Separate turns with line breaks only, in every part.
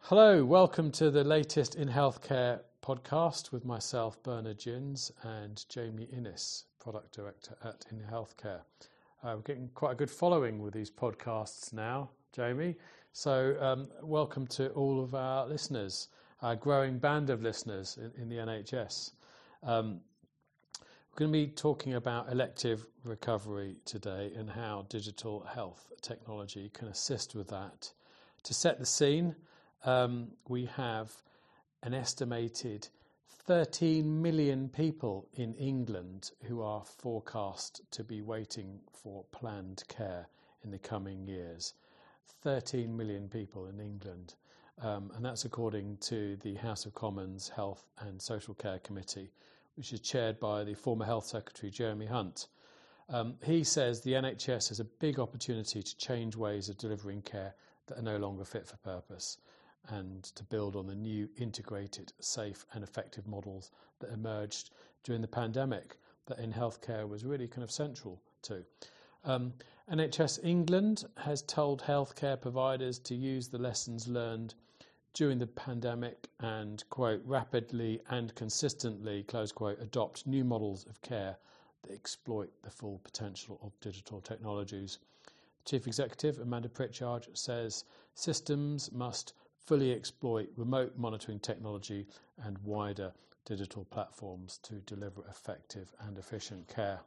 Hello, welcome to the latest In Healthcare podcast with myself, Bernard Gins, and Jamie Innes, Product Director at In Healthcare. We're getting quite a good following with these podcasts now, Jamie. So welcome to all of our listeners, our growing band of listeners in the NHS. We're going to be talking about elective recovery today and how digital health technology can assist with that. To set the scene, we have an estimated 13 million people in England who are forecast to be waiting for planned care in the coming years. 13 million people in England, and that's according to the House of Commons Health and Social Care Committee, which is chaired by the former Health Secretary Jeremy Hunt. He says the NHS has a big opportunity to change ways of delivering care that are no longer fit for purpose, and to build on the new integrated, safe and effective models that emerged during the pandemic that in healthcare was really kind of central to. NHS England has told healthcare providers to use the lessons learned during the pandemic and, quote, rapidly and consistently, close quote, adopt new models of care that exploit the full potential of digital technologies. Chief Executive Amanda Pritchard says systems must fully exploit remote monitoring technology and wider digital platforms to deliver effective and efficient care.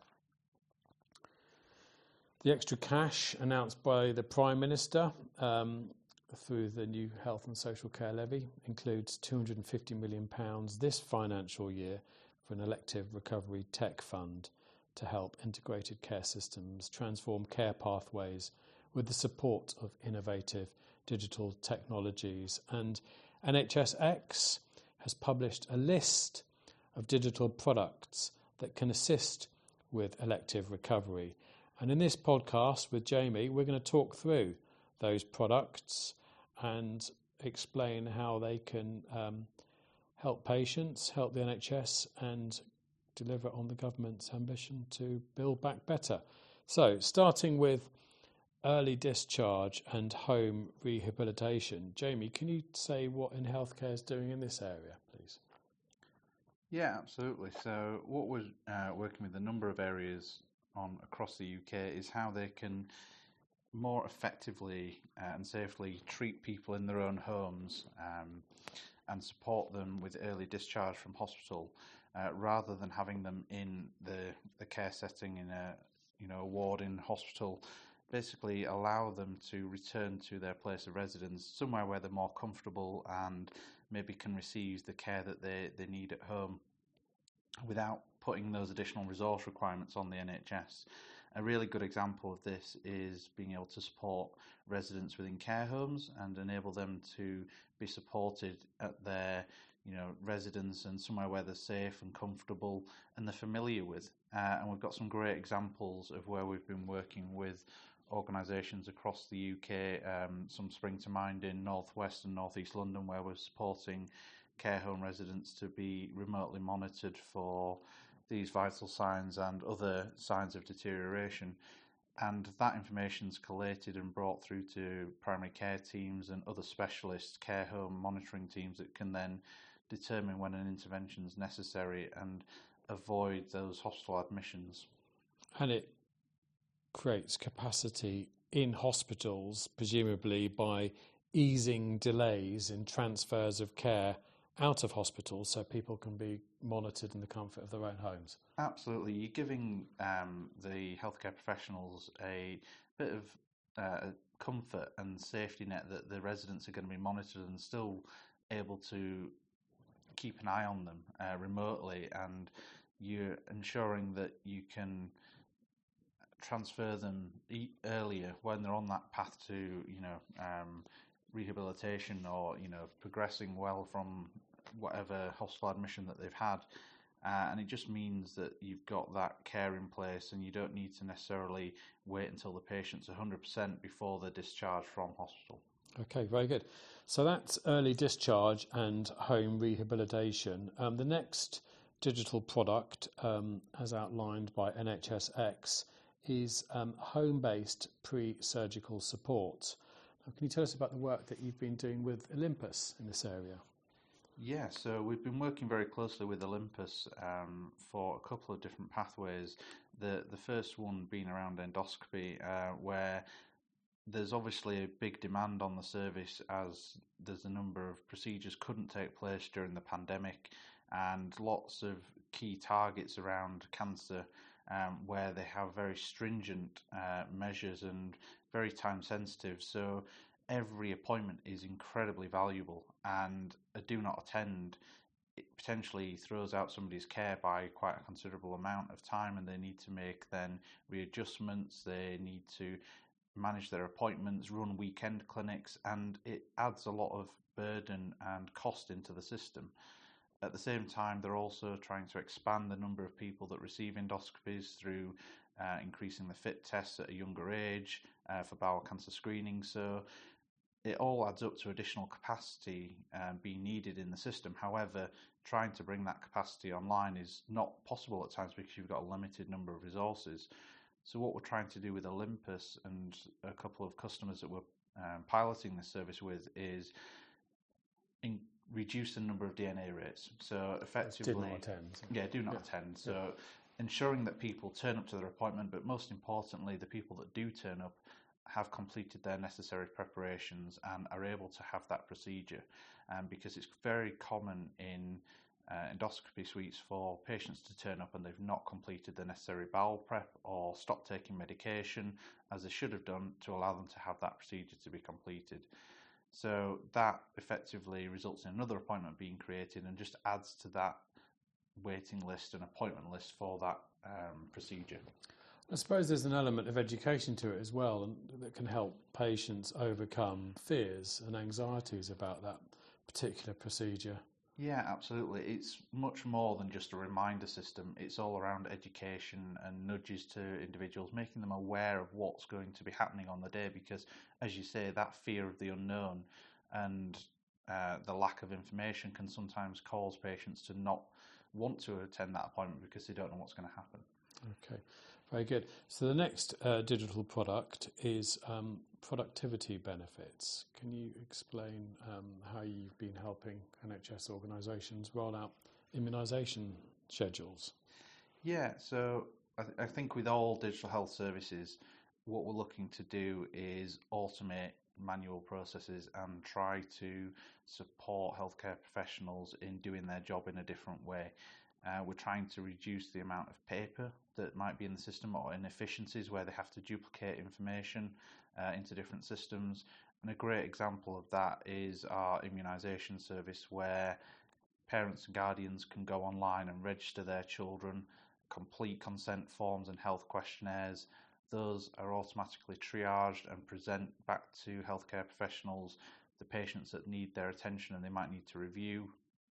The extra cash announced by the Prime Minister through the new Health and Social Care Levy includes £250 million this financial year for an elective recovery tech fund to help integrated care systems transform care pathways with the support of innovative digital technologies. And NHSX has published a list of digital products that can assist with elective recovery. And in this podcast with Jamie, we're going to talk through those products and explain how they can help patients, help the NHS, and deliver on the government's ambition to build back better. So, starting with early discharge and home rehabilitation. Jamie, can you say what In Healthcare is doing in this area, please?
Yeah, absolutely. So what we're working with a number of areas on across the UK is how they can more effectively and safely treat people in their own homes and support them with early discharge from hospital rather than having them in the care setting in a ward in hospital. Basically allow them to return to their place of residence, somewhere where they're more comfortable and maybe can receive the care that they need at home without putting those additional resource requirements on the NHS. A really good example of this is being able to support residents within care homes and enable them to be supported at their residence and somewhere where they're safe and comfortable and they're familiar with. And we've got some great examples of where we've been working with organisations across the UK. Some spring to mind in North West and North East London, where we're supporting care home residents to be remotely monitored for these vital signs and other signs of deterioration. And that information's collated and brought through to primary care teams and other specialist care home monitoring teams that can then determine when an intervention is necessary and avoid those hospital admissions.
And it creates capacity in hospitals, presumably by easing delays in transfers of care out of hospitals so people can be monitored in the comfort of their own homes.
Absolutely. You're giving the healthcare professionals a bit of comfort and safety net that the residents are going to be monitored and still able to keep an eye on them remotely, and you're ensuring that you can transfer them earlier when they're on that path to rehabilitation or progressing well from whatever hospital admission that they've had, and it just means that you've got that care in place and you don't need to necessarily wait until the patient's 100% before they're discharged from hospital.
Okay, very good. So that's early discharge and home rehabilitation. The next digital product, as outlined by NHSX, is home-based pre-surgical support. Can you tell us about the work that you've been doing with Olympus in this area?
Yeah, so we've been working very closely with Olympus for a couple of different pathways. The first one being around endoscopy, where there's obviously a big demand on the service as there's a number of procedures couldn't take place during the pandemic, and lots of key targets around cancer where they have very stringent measures and very time sensitive. So every appointment is incredibly valuable, and a do not attend it potentially throws out somebody's care by quite a considerable amount of time, and they need to make then readjustments, they need to manage their appointments, run weekend clinics, and it adds a lot of burden and cost into the system. At the same time, they're also trying to expand the number of people that receive endoscopies through increasing the FIT tests at a younger age for bowel cancer screening. So it all adds up to additional capacity being needed in the system. However, trying to bring that capacity online is not possible at times because you've got a limited number of resources. So what we're trying to do with Olympus and a couple of customers that we're piloting this service with is reduce the number of DNA rates. So effectively,
do not attend.
Do not attend. So ensuring that people turn up to their appointment, but most importantly, the people that do turn up have completed their necessary preparations and are able to have that procedure. Because it's very common in endoscopy suites for patients to turn up and they've not completed the necessary bowel prep or stopped taking medication as they should have done to allow them to have that procedure to be completed. So that effectively results in another appointment being created and just adds to that waiting list and appointment list for that procedure.
I suppose there's an element of education to it as well, and that can help patients overcome fears and anxieties about that particular procedure.
Yeah, absolutely. It's much more than just a reminder system. It's all around education and nudges to individuals, making them aware of what's going to be happening on the day, because, as you say, that fear of the unknown and the lack of information can sometimes cause patients to not want to attend that appointment because they don't know what's going to happen.
Okay, very good. So the next digital product is productivity benefits. Can you explain how you've been helping NHS organisations roll out immunisation schedules?
Yeah, so I think with all digital health services, what we're looking to do is automate manual processes and try to support healthcare professionals in doing their job in a different way. We're trying to reduce the amount of paper that might be in the system or inefficiencies where they have to duplicate information into different systems. And a great example of that is our immunisation service, where parents and guardians can go online and register their children, complete consent forms and health questionnaires. Those are automatically triaged and present back to healthcare professionals, the patients that need their attention and they might need to review,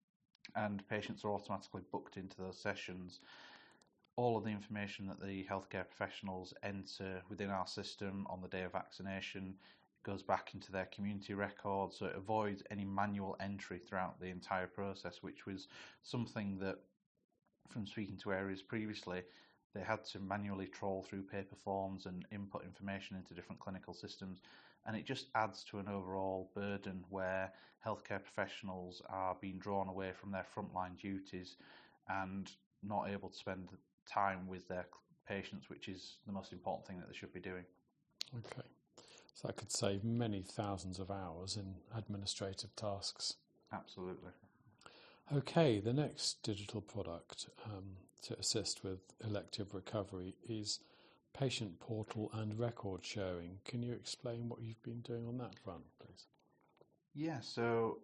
and patients are automatically booked into those sessions. All of the information that the healthcare professionals enter within our system on the day of vaccination goes back into their community record, so it avoids any manual entry throughout the entire process, which was something that, from speaking to areas previously, they had to manually trawl through paper forms and input information into different clinical systems, and it just adds to an overall burden where healthcare professionals are being drawn away from their frontline duties and not able to spend time with their patients, which is the most important thing that they should be doing.
Okay, so that could save many thousands of hours in administrative tasks.
Absolutely.
Okay, the next digital product to assist with elective recovery is patient portal and record sharing. Can you explain what you've been doing on that front, please?
Yeah, so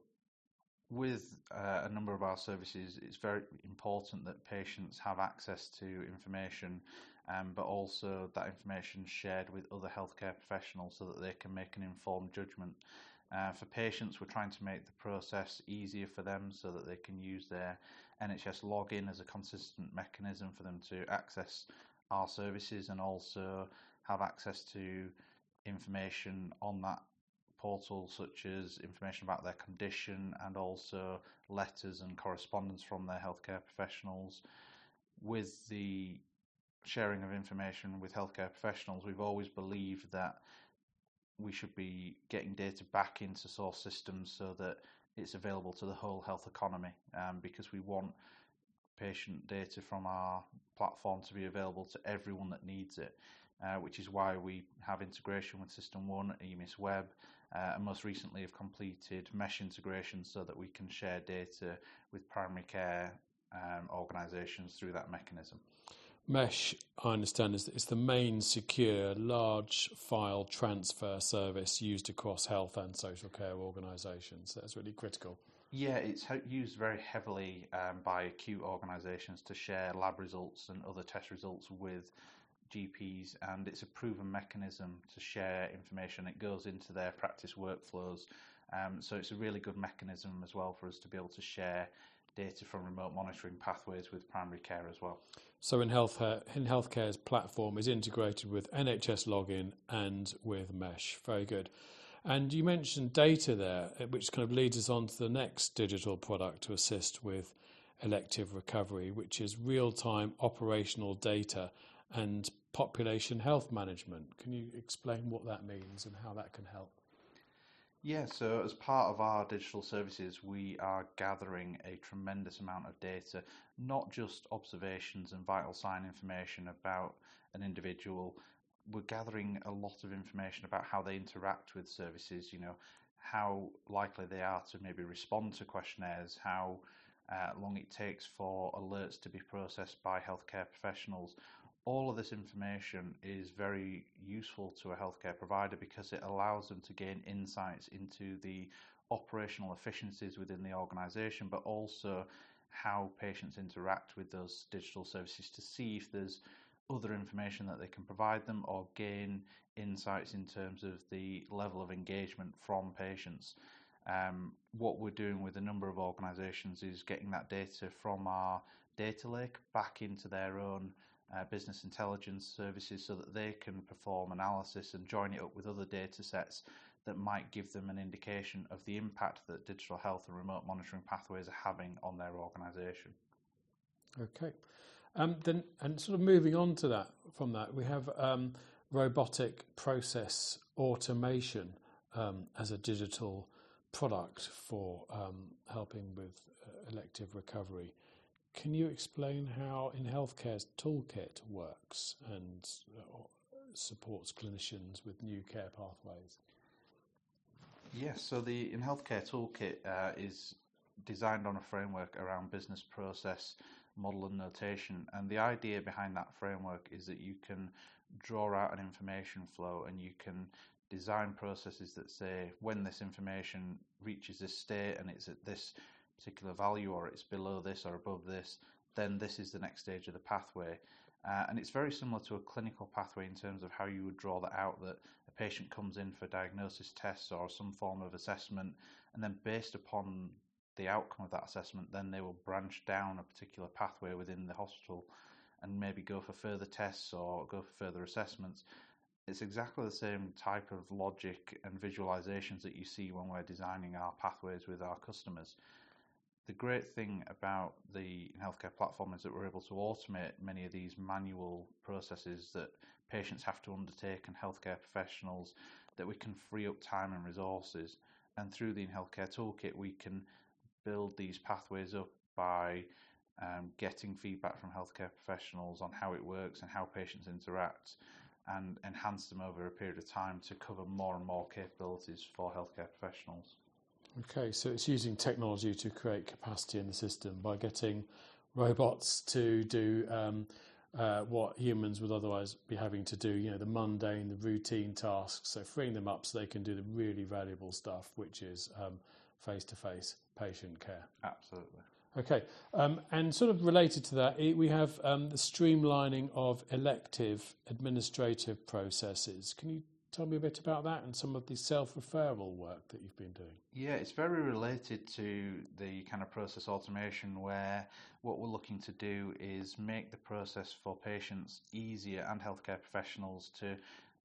with a number of our services, it's very important that patients have access to information, but also that information shared with other healthcare professionals so that they can make an informed judgment. For patients, we're trying to make the process easier for them so that they can use their NHS login as a consistent mechanism for them to access our services and also have access to information on that portal, such as information about their condition and also letters and correspondence from their healthcare professionals. With the sharing of information with healthcare professionals, we've always believed that we should be getting data back into source systems so that it's available to the whole health economy, because we want patient data from our platform to be available to everyone that needs it, which is why we have integration with System 1, EMIS Web, and most recently have completed mesh integration so that we can share data with primary care organisations through that mechanism.
Mesh, I understand, is the main secure large file transfer service used across health and social care organisations. That's really critical.
Yeah, it's used very heavily by acute organisations to share lab results and other test results with GPs, and it's a proven mechanism to share information. It goes into their practice workflows, so it's a really good mechanism as well for us to be able to share data from remote monitoring pathways with primary care as well.
So in healthcare's platform is integrated with NHS login and with Mesh. Very good. And you mentioned data there, which kind of leads us on to the next digital product to assist with elective recovery, which is real-time operational data and population health management. Can you explain what that means and how that can help?
Yeah, so as part of our digital services, we are gathering a tremendous amount of data, not just observations and vital sign information about an individual. We're gathering a lot of information about how they interact with services, how likely they are to maybe respond to questionnaires, how long it takes for alerts to be processed by healthcare professionals. All of this information is very useful to a healthcare provider because it allows them to gain insights into the operational efficiencies within the organisation, but also how patients interact with those digital services to see if there's other information that they can provide them or gain insights in terms of the level of engagement from patients. What we're doing with a number of organisations is getting that data from our data lake back into their own business intelligence services so that they can perform analysis and join it up with other data sets that might give them an indication of the impact that digital health and remote monitoring pathways are having on their organisation.
Okay. Then, and sort of moving on to that, from that, we have robotic process automation as a digital product for helping with elective recovery. Can you explain how In Healthcare's toolkit works and supports clinicians with new care pathways?
Yes, so the In Healthcare toolkit is designed on a framework around business process, model and notation, and the idea behind that framework is that you can draw out an information flow and you can design processes that say when this information reaches this state and it's at this particular value or it's below this or above this, then this is the next stage of the pathway. And it's very similar to a clinical pathway in terms of how you would draw that out, that a patient comes in for diagnosis tests or some form of assessment, and then based upon the outcome of that assessment, then they will branch down a particular pathway within the hospital and maybe go for further tests or go for further assessments. It's exactly the same type of logic and visualizations that you see when we're designing our pathways with our customers. The great thing about the healthcare platform is that we're able to automate many of these manual processes that patients have to undertake and healthcare professionals, that we can free up time and resources. And through the healthcare toolkit, we can build these pathways up by getting feedback from healthcare professionals on how it works and how patients interact, and enhance them over a period of time to cover more and more capabilities for healthcare professionals.
Okay, so it's using technology to create capacity in the system by getting robots to do what humans would otherwise be having to do, the mundane, the routine tasks, so freeing them up so they can do the really valuable stuff, which is face-to-face patient care.
Absolutely.
Okay, and sort of related to that, we have the streamlining of elective administrative processes. Can you tell me a bit about that and some of the self-referral work that you've been doing?
Yeah, it's very related to the kind of process automation where what we're looking to do is make the process for patients easier and healthcare professionals to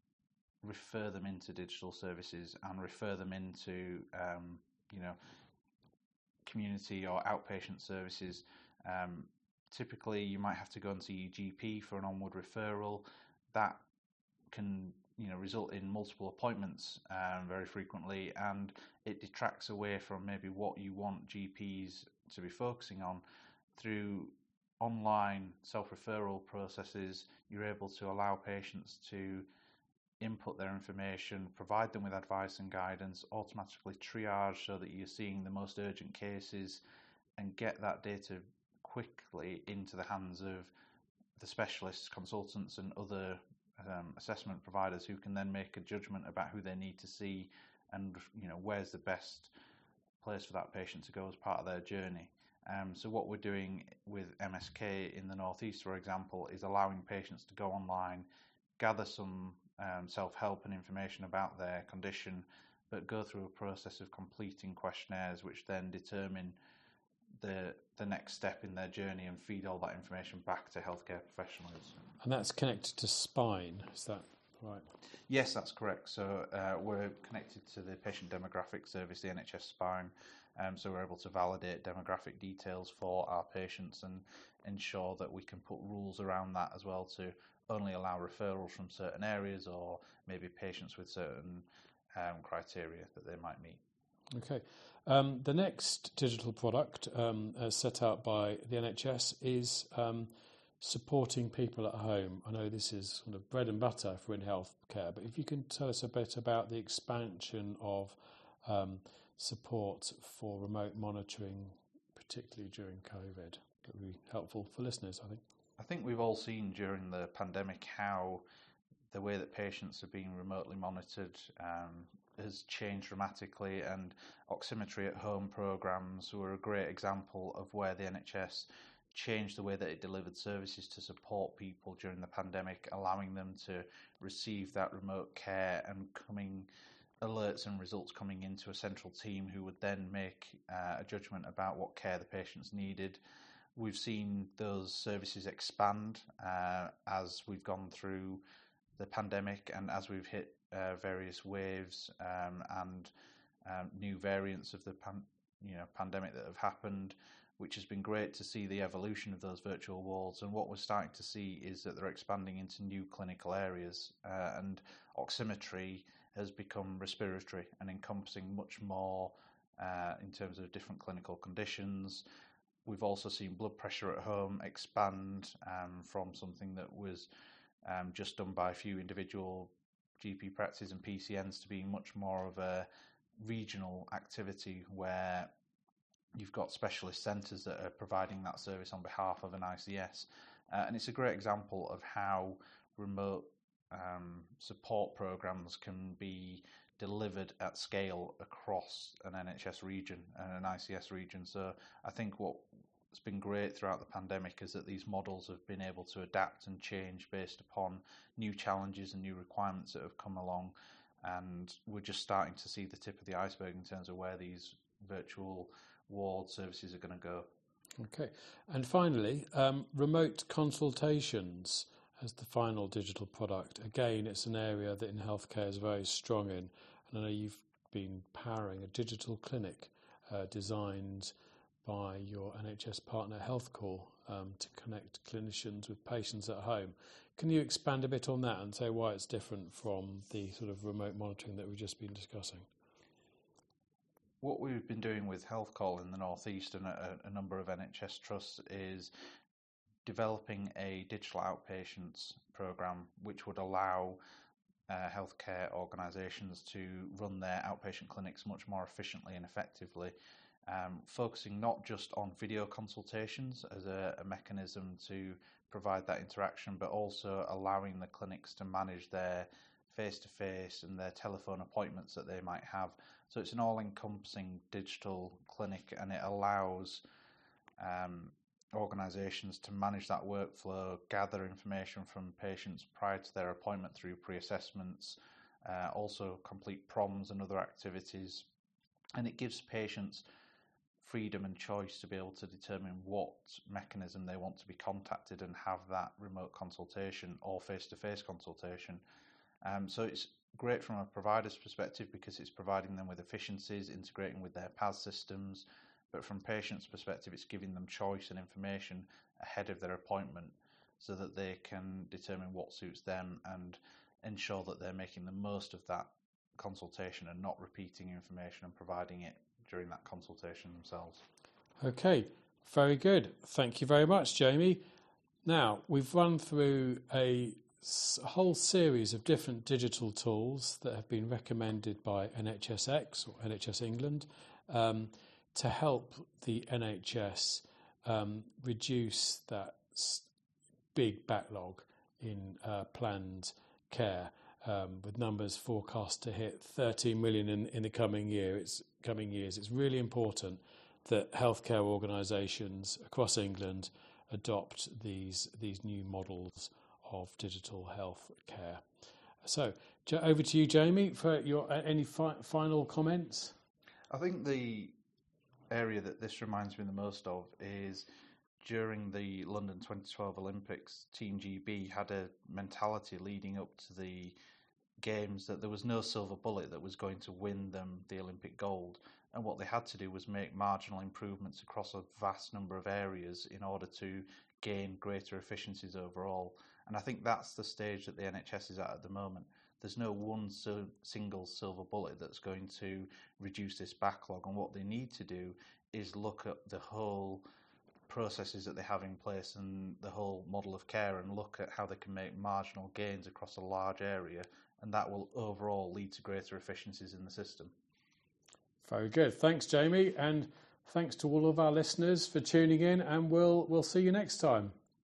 refer them into digital services and refer them into, community or outpatient services. Typically, you might have to go and see your GP for an onward referral. That can result in multiple appointments very frequently, and it detracts away from maybe what you want GPs to be focusing on. Through online self-referral processes, you're able to allow patients to input their information, provide them with advice and guidance, automatically triage so that you're seeing the most urgent cases, and get that data quickly into the hands of the specialists, consultants and other assessment providers, who can then make a judgment about who they need to see and where's the best place for that patient to go as part of their journey. So what we're doing with MSK in the Northeast, for example, is allowing patients to go online, gather some self-help and information about their condition, but go through a process of completing questionnaires which then determine the next step in their journey and feed all that information back to healthcare professionals.
And that's connected to Spine, is that right?
Yes, that's correct. So we're connected to the patient demographic service, the NHS Spine, so we're able to validate demographic details for our patients and ensure that we can put rules around that as well, to only allow referrals from certain areas or maybe patients with certain criteria that they might meet.
Okay. The next digital product set out by the NHS is supporting people at home. I know this is sort of bread and butter for in healthcare, but if you can tell us a bit about the expansion of support for remote monitoring, particularly during COVID, that would be helpful for listeners, I think.
I think we've all seen during the pandemic how the way that patients are being remotely monitored has changed dramatically, and oximetry at home programs were a great example of where the NHS changed the way that it delivered services to support people during the pandemic, allowing them to receive that remote care and alerts and results coming into a central team who would then make a judgment about what care the patients needed. We've seen those services expand as we've gone through the pandemic and as we've hit various waves and new variants of the pandemic that have happened, which has been great to see the evolution of those virtual wards. And what we're starting to see is that they're expanding into new clinical areas, and oximetry has become respiratory and encompassing much more in terms of different clinical conditions. We've also seen blood pressure at home expand from something that was just done by a few individual GP practices and PCNs to being much more of a regional activity where you've got specialist centres that are providing that service on behalf of an ICS. And it's a great example of how remote support programmes can be delivered at scale across an NHS region and an ICS region. So I think what's been great throughout the pandemic is that these models have been able to adapt and change based upon new challenges and new requirements that have come along. And we're just starting to see the tip of the iceberg in terms of where these virtual ward services are going to go.
Okay. And finally, remote consultations as the final digital product. Again, it's an area that in healthcare is very strong in. And I know you've been powering a digital clinic designed by your NHS partner HealthCall to connect clinicians with patients at home. Can you expand a bit on that and say why it's different from the sort of remote monitoring that we've just been discussing?
What we've been doing with HealthCall in the Northeast and a number of NHS trusts is developing a digital outpatients programme which would allow healthcare organisations to run their outpatient clinics much more efficiently and effectively, focusing not just on video consultations as a mechanism to provide that interaction, but also allowing the clinics to manage their face-to-face and their telephone appointments that they might have. So it's an all-encompassing digital clinic, and it allows organisations to manage that workflow, gather information from patients prior to their appointment through pre-assessments, also complete proms and other activities. And it gives patients freedom and choice to be able to determine what mechanism they want to be contacted and have that remote consultation or face-to-face consultation. So it's great from a provider's perspective because it's providing them with efficiencies, integrating with their PAS systems, but from patients' perspective, it's giving them choice and information ahead of their appointment so that they can determine what suits them and ensure that they're making the most of that consultation and not repeating information and providing it during that consultation themselves.
Okay, very good. Thank you very much, Jamie. Now, we've run through a whole series of different digital tools that have been recommended by NHSX or NHS England to help the NHS reduce that big backlog in planned care, with numbers forecast to hit 13 million in the coming years. It's really important that healthcare organisations across England adopt these new models of digital health care. So, over to you, Jamie, for your any final comments.
I think the area that this reminds me the most of is during the London 2012 Olympics, Team GB had a mentality leading up to the Games that there was no silver bullet that was going to win them the Olympic gold. And what they had to do was make marginal improvements across a vast number of areas in order to gain greater efficiencies overall. And I think that's the stage that the NHS is at the moment. There's no one single silver bullet that's going to reduce this backlog. And what they need to do is look at the whole processes that they have in place and the whole model of care and look at how they can make marginal gains across a large area. And that will overall lead to greater efficiencies in the system.
Very good. Thanks, Jamie. And thanks to all of our listeners for tuning in. And we'll see you next time.